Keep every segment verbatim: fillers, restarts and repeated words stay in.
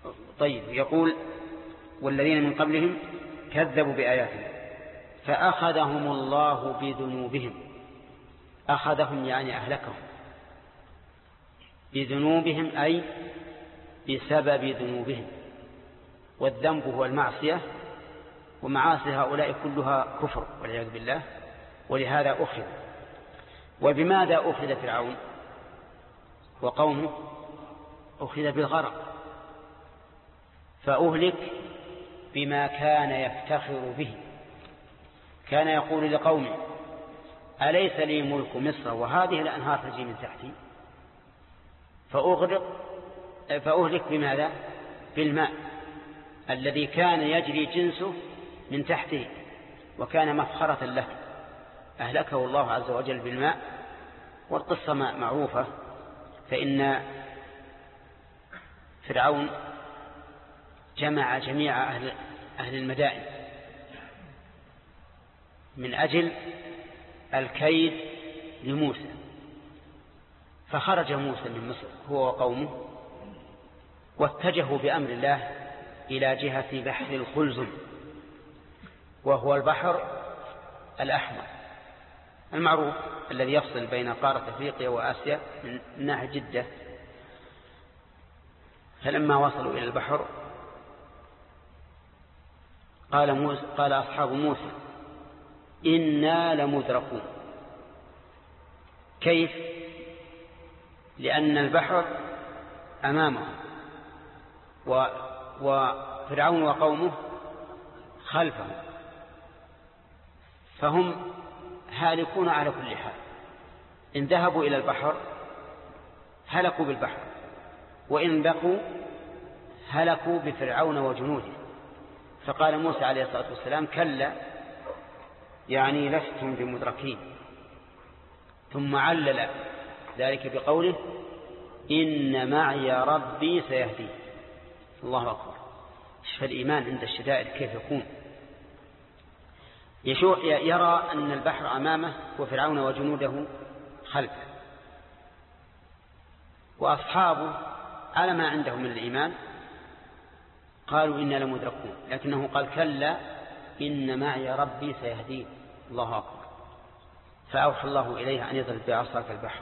طيب يقول والذين من قبلهم كذبوا بآياتنا فأخذهم الله بذنوبهم. أخذهم يعني أهلكهم بذنوبهم أي بسبب ذنوبهم، والذنب هو المعصية، ومعاصي هؤلاء كلها كفر والعياذ بالله، ولهذا أخذ. وبماذا أخذ فرعون وقومه؟ أخذ بالغرق، فأهلك بما كان يفتخر به. كان يقول لقومه أليس لي ملك مصر وهذه الأنهار تجري من تحتي، فأغرق فأهلك بماذا؟ بالماء الذي كان يجري جنسه من تحته وكان مفخرة له، أهلكه الله عز وجل بالماء. والقصة معروفة، فإن فرعون جمع جميع أهل, أهل المدائن من أجل الكيد لموسى، فخرج موسى من مصر هو وقومه واتجهوا بأمر الله إلى جهة بحر القلزم، وهو البحر الأحمر المعروف الذي يفصل بين قارة أفريقيا وآسيا من ناحية جدة. فلما وصلوا إلى البحر قال, موسى قال أصحاب موسى إنا لمدركون. كيف؟ لأن البحر أمامه وفرعون وقومه خلفه، فهم هالكون على كل حال. إن ذهبوا إلى البحر هلكوا بالبحر، وإن بقوا هلكوا بفرعون وجنوده. فقال موسى عليه الصلاة والسلام كلا يعني لستم بمدركين، ثم علل ذلك بقوله إن معي ربي سيهدي. الله أكبر. فالإيمان عند الشدائد كيف يكون؟ يرى أن البحر أمامه وفرعون وجنوده خلفه، وأصحابه على ما عندهم من الإيمان قالوا إنا لمدركون، لكنه قال كلا إن معي ربي سيهدين. الله أكبر. فأوحى الله إليه أن يضرب بعصاك البحر،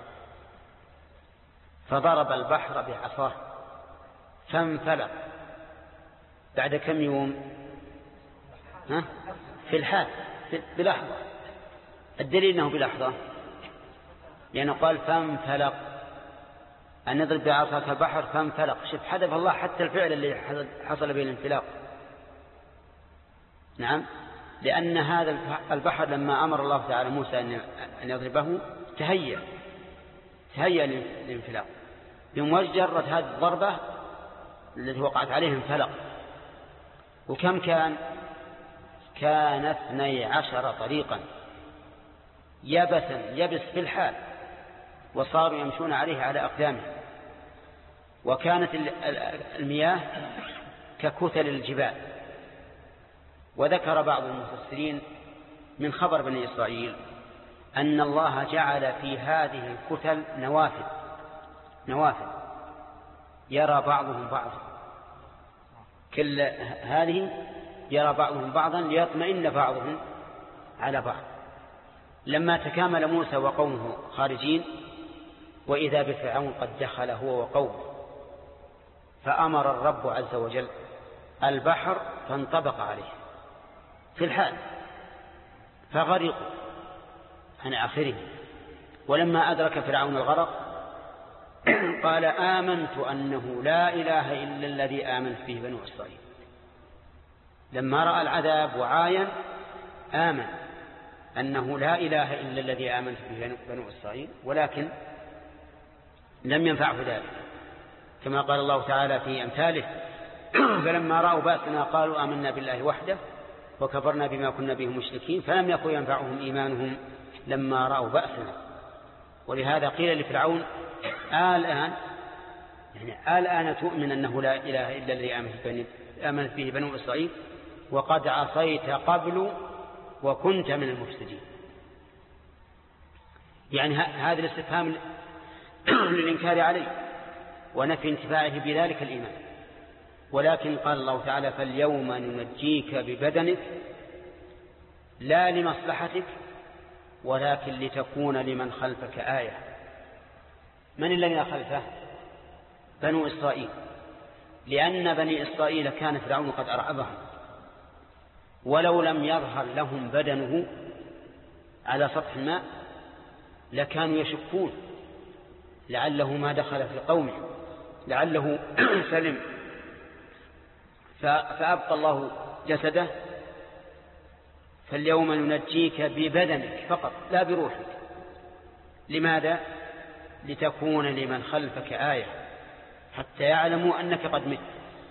فضرب البحر بعصاه فانفلق بعد كم يوم؟ ها؟ في الحال بلحظة. الدليل أنه بلحظة لأنه قال فانفلق، أن نضرب بعصاك البحر فانفلق. شوف حذف الله حتى الفعل اللي حصل به الانفلاق. نعم، لأن هذا البحر لما أمر الله تعالى موسى أن يضربه تهيأ تهيأ للانفلاق. بمجرد هذه الضربة التي وقعت عليه انفلق. وكم كان؟ كان اثني عشر طريقا يبسا يبس في الحال، وصاروا يمشون عليه على أقدامهم. وكانت المياه ككتل الجبال. وذكر بعض المفسرين من خبر بني إسرائيل أن الله جعل في هذه الكتل نوافذ نوافذ يرى بعضهم بعضا، كل هذه يرى بعضهم بعضا ليطمئن بعضهم على بعض. لما تكامل موسى وقومه خارجين وإذا بفرعون قد دخل هو وقومه، فأمر الرب عز وجل البحر فانطبق عليه في الحال فغرقوا عن آخره. ولما أدرك فرعون الغرق قال آمنت أنه لا إله إلا الذي آمنت به بنو إسرائيل. لما رأى العذاب وعاين آمن أنه لا إله إلا الذي آمنت به بنو إسرائيل، ولكن لم ينفعه ذلك، كما قال الله تعالى في أمثاله فلما رأوا بأسنا قالوا آمنا بالله وحده وكفرنا بما كنا به مشركين فلم يكن ينفعهم إيمانهم لما رأوا بأسنا. ولهذا قيل لفرعون الآن يعني الآن تؤمن أنه لا إله إلا الذي آمنت به بنو إسرائيل وقد عصيت قبل وكنت من المفسدين. يعني هذا الاستفهام للإنكار عليه ونفي انتفاعه بذلك الإيمان. ولكن قال الله تعالى فاليوم ننجيك ببدنك لا لمصلحتك ولكن لتكون لمن خلفك آية. من الذين خلفه؟ بنو إسرائيل، لأن بني إسرائيل كان فرعون قد أرعبهم، ولو لم يظهر لهم بدنه على سطح الماء لكانوا يشكون لعله ما دخل في قومه، لعله سلم، فأبقى الله جسده. فاليوم ننجيك ببدنك فقط لا بروحك. لماذا؟ لتكون لمن خلفك آية حتى يعلموا أنك قد مت.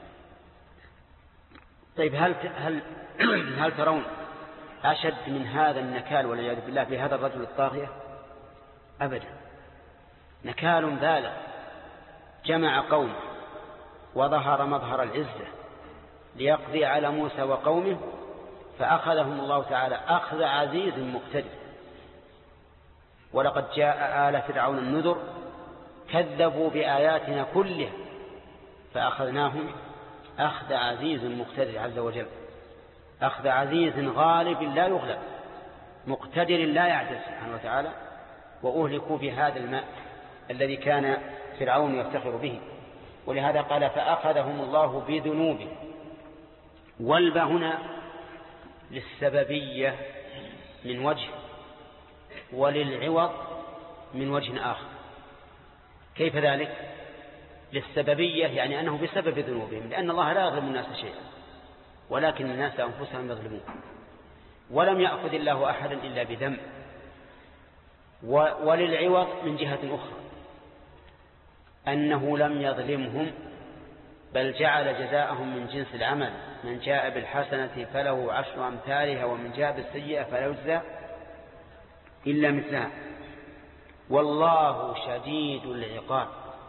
طيب هل هل هل ترون أشد من هذا النكال والعياذ بالله بهذا الرجل الطاغية؟ أبدا. نكال بالغ، جمع قومه وظهر مظهر العزة ليقضي على موسى وقومه، فأخذهم الله تعالى أخذ عزيز مقتدر. ولقد جاء آل فرعون النذر كذبوا بآياتنا كلها فأخذناهم أخذ عزيز مقتدر عز وجل، أخذ عزيز غالب لا يغلب مقتدر لا يعجز سبحانه وتعالى. وأهلكوا بهذا الماء الذي كان فرعون يفتخر به. ولهذا قال فأخذهم الله بذنوبه. والباء هنا للسببية من وجه وللعوض من وجه آخر. كيف ذلك؟ للسببية يعني أنه بسبب ذنوبهم، لأن الله لا يظلم الناس شيئا ولكن الناس أنفسهم يظلمون. ولم يأخذ الله أحدا إلا بذنب. وللعوض من جهة أخرى أنه لم يظلمهم بل جعل جزاءهم من جنس العمل، من جاء بالحسنة فله عشر أمثالها ومن جاء بالسيئة فلا يجزى إلا مثلها والله شديد العقاب.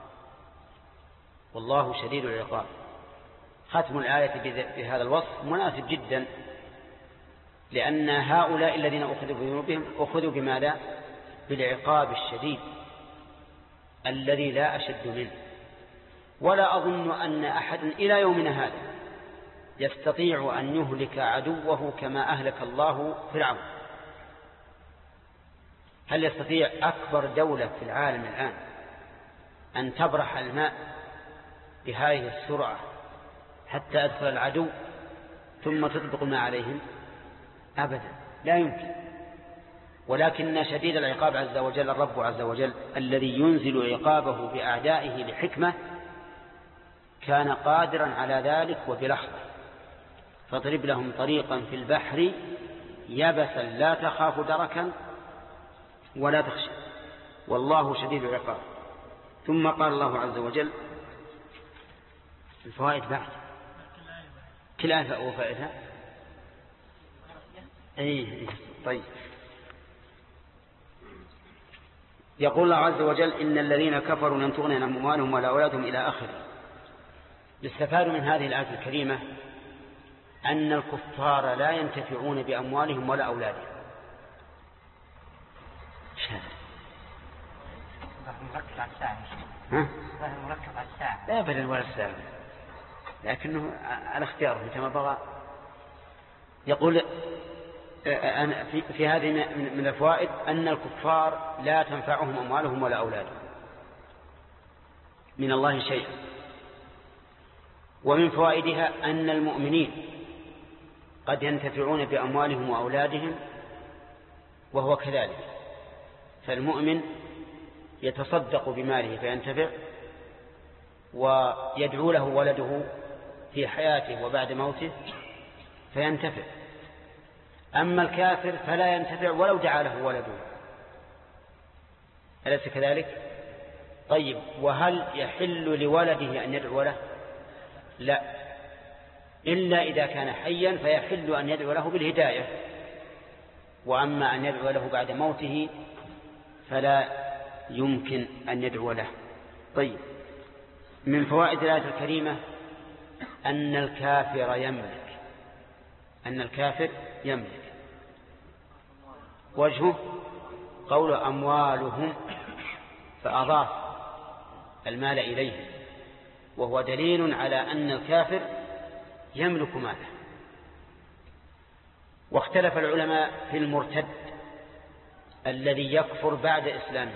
والله شديد العقاب. ختم الآية بهذا الوصف مناسب جدا، لأن هؤلاء الذين أخذوا بذنوبهم أخذوا بماذا؟ بالعقاب الشديد الذي لا أشد منه. ولا أظن أن أحد إلى يومنا هذا يستطيع أن يهلك عدوه كما أهلك الله فرعون. هل يستطيع أكبر دولة في العالم الآن أن تبرح الماء بهذه السرعة حتى أدخل العدو ثم تطبق الماء عليهم؟ أبدا، لا يمكن. ولكن شديد العقاب عز وجل الرب عز وجل الذي ينزل عقابه بأعدائه لحكمة كان قادرا على ذلك وبلحظة. فاضرب لهم طريقا في البحر يبسا لا تخاف دركا ولا تخشى والله شديد العقاب. ثم قال الله عز وجل الفوائد بعد كل آية وفائدها. أي طيب. يقول الله عز وجل إن الذين كفروا لن تغني عنهم أموالهم ولا أولادهم إلى آخره. يستفاد من هذه الآية الكريمة أن الكفار لا ينتفعون بأموالهم ولا أولادهم. مركب على الساعة. ها؟ مركب على الساعة. لا أبدا ولا الساعة، لكنه على اختياره متى ما بغى. يقول أنا في في هذه من الفوائد أن الكفار لا تنفعهم أموالهم ولا أولادهم من الله شيئا. ومن فوائدها أن المؤمنين قد ينتفعون بأموالهم وأولادهم وهو كذلك. فالمؤمن يتصدق بماله فينتفع ويدعو له ولده في حياته وبعد موته فينتفع. أما الكافر فلا ينتفع ولو دعا له ولده. أليس كذلك؟ طيب، وهل يحل لولده أن يدعو له؟ لا، إلا إذا كان حيا فيحل أن يدعو له بالهداية. وأما أن يدعو له بعد موته فلا يمكن أن يدعو له. طيب، من فوائد الآية الكريمة أن الكافر يملك أن الكافر يملك وجهه قول أموالهم فأضاف المال إليه وهو دليل على أن الكافر يملك ماله. واختلف العلماء في المرتد الذي يكفر بعد إسلامه،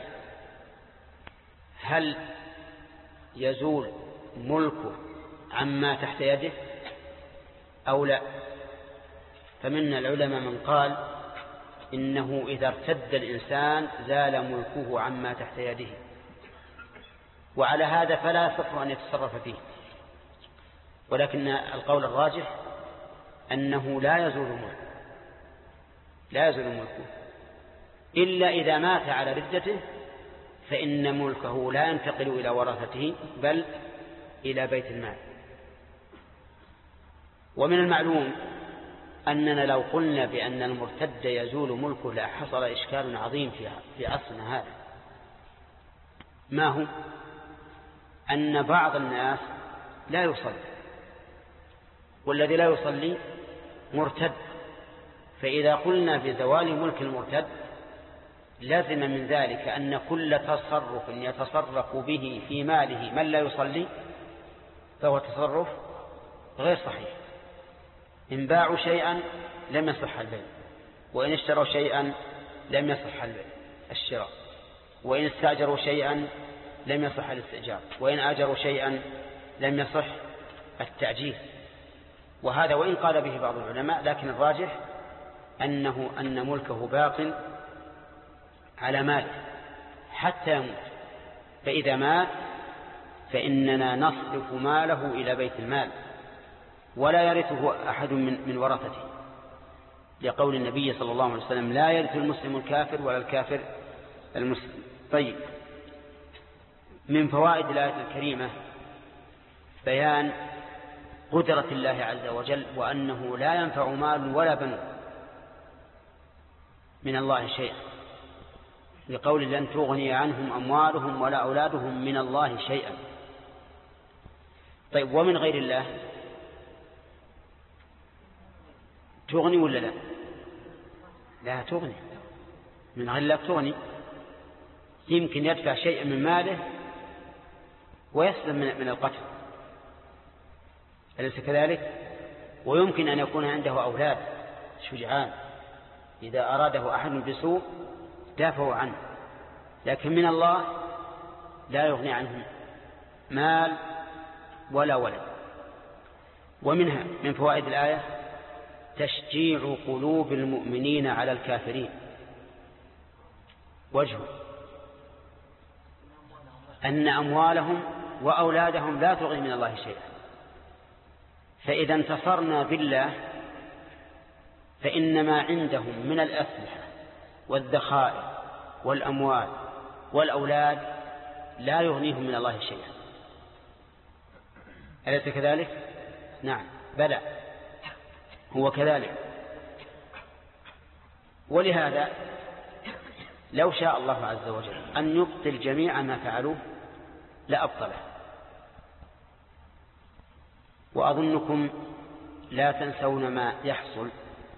هل يزول ملكه عما تحت يده أو لا؟ فمن العلماء من قال إنه إذا ارتد الإنسان زال ملكه عما تحت يده، وعلى هذا فلا يصح أن يتصرف فيه. ولكن القول الراجح أنه لا يزول ملكه لا يزول ملكه إلا إذا مات على ردته، فإن ملكه لا ينتقل إلى ورثته بل إلى بيت المال. ومن المعلوم أننا لو قلنا بأن المرتد يزول ملكه لا حصل إشكال عظيم فيها في عصرنا هذا. ما هو؟ أن بعض الناس لا يصلي، والذي لا يصلي مرتد، فإذا قلنا بزوال ملك المرتد لازم من ذلك أن كل تصرف يتصرف به في ماله من لا يصلي فهو تصرف غير صحيح. إن باعوا شيئا لم يصح البيع، وإن اشتروا شيئا لم يصح الشراء، وإن استأجروا شيئا لم يصح الاستئجار، وإن آجروا شيئا لم يصح التأجير. وهذا وإن قال به بعض العلماء، لكن الراجح أنه أن ملكه باق على ماله حتى يموت. فإذا مات فإننا نصرف ماله إلى بيت المال ولا يرثه أحد من, من ورثته، لقول النبي صلى الله عليه وسلم: لا يرث المسلم الكافر ولا الكافر المسلم. طيب، من فوائد الآية الكريمة بيان قدرة الله عز وجل، وأنه لا ينفع مال ولا بنون من الله شيئا، لقول: لن تغني عنهم أموالهم ولا أولادهم من الله شيئا. طيب، ومن غير الله تغني ولا لا؟ لا تغني، من غير الله تغني. يمكن يدفع شيئا من ماله ويسلم من القتل، أليس كذلك؟ ويمكن أن يكون عنده أولاد شجعان إذا أراده أحد بسوء دافعوا عنه، لكن من الله لا يغني عنهم مال ولا ولد. ومنها من فوائد الآية تشجيع قلوب المؤمنين على الكافرين. وجه أن أموالهم وأولادهم لا تغني من الله شيئا، فإذا انتصرنا بالله فإن ما عندهم من الأسلحة والذخائر والأموال والأولاد لا يغنيهم من الله شيئا. أليس كذلك؟ نعم، بلى، هو كذلك. ولهذا لو شاء الله عز وجل أن يبطل جميع ما فعلوه لأبطله. وأظنكم لا تنسون ما يحصل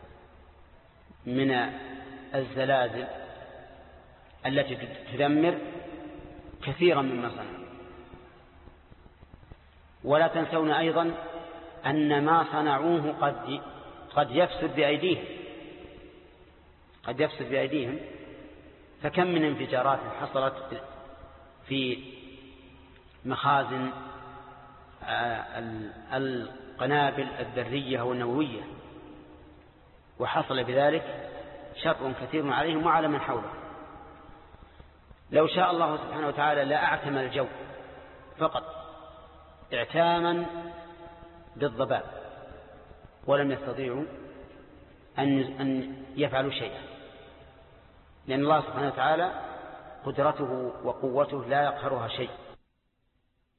من الزلازل التي تدمر كثيرا مما صنعوا، ولا تنسون أيضا أن ما صنعوه قد قد يفسد بأيديهم قد يفسد بأيديهم فكم من انفجارات حصلت في مخازن القنابل الذرية والنووية، وحصل بذلك شر كثير عليهم وعلى من حوله. لو شاء الله سبحانه وتعالى لا أعتم الجو فقط اعتاما بالضباب، ولم يستطيعوا أن يفعلوا شيئا، لأن الله سبحانه وتعالى قدرته وقوته لا يقهرها شيء.